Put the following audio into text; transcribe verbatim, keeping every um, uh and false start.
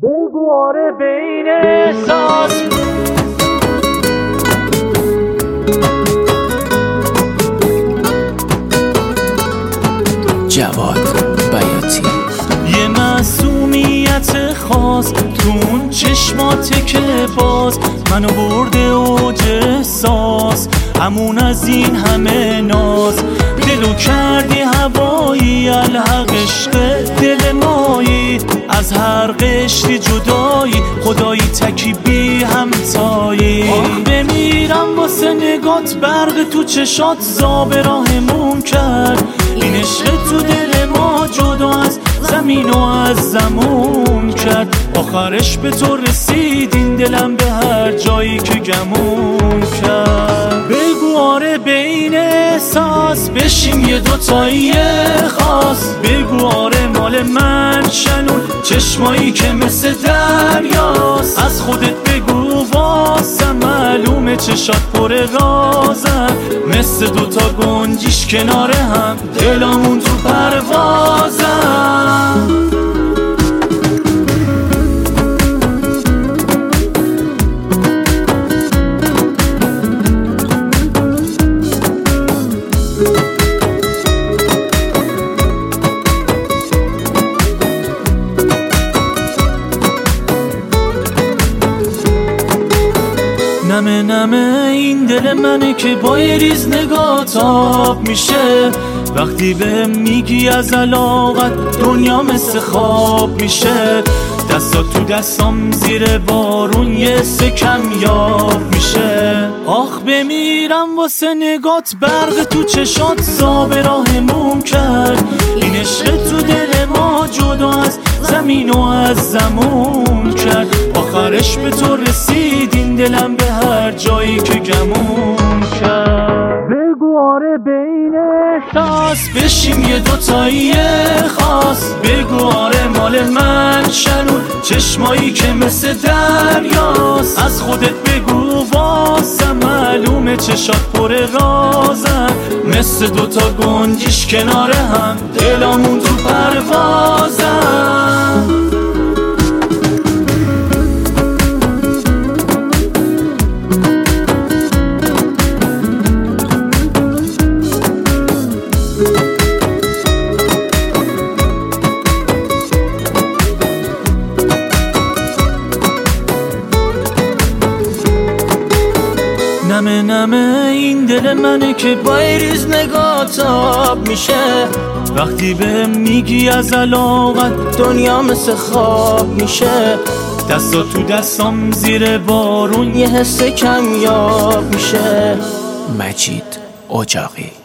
بگو آره بین احساس جواد بیاتی. یه معصومیت خاص تو اون چشمات که باز منو برده اوج احساس، همون از این همه ناز دلو کردی هوایی، الحق عشق دل مایی، از هر قشری جدایی خدایی تکی بی همتایی. آخ بمیرم واسه نگات، برق تو چشات زاب راهمون کرد، این عشق تو دل ما جدا از زمین و از زمون کرد، آخرش به تو رسید این دلم به هر جایی که گمون کرد. بگو آره بین احساس بشیم یه دوتایی خاص، بگو آره مال من شنون چشمایی که مثل دریاست، از خودت بگو واسه معلومه چشات پر رازم، مثل دوتا گنجیش کنار هم دلامون تو پروازم. نمه نمه این دل منه که با یه ریز نگاه تاب میشه، وقتی به میگی از علاقت دنیا مثل خواب میشه، دستات تو دستام زیر بارون یه سکم یاب میشه. آخ بمیرم واسه نگات، برق تو چشات زاب راهمون کرد، این عشق تو دل ما جدا از زمین و از زمون کرد، آخرش به تو رسید این دلم به هر جایی که گمون کرد. بگو آره بین احساس بشیم یه دوتایی خاص، بگو آره مال من شنون چشمایی که مثل دریاست، از خودت بگو واسه معلومه چشات پر رازم، مثل دوتا گنجیش کنار هم دلامون تو پروازم. نمه نمه این دل منه که با ریز نگاه تاب میشه، وقتی به میگی از علاقت دنیا مثل خواب میشه، دستا تو دستام زیر بارون یه حس کم یاب میشه. مجید اجاقی.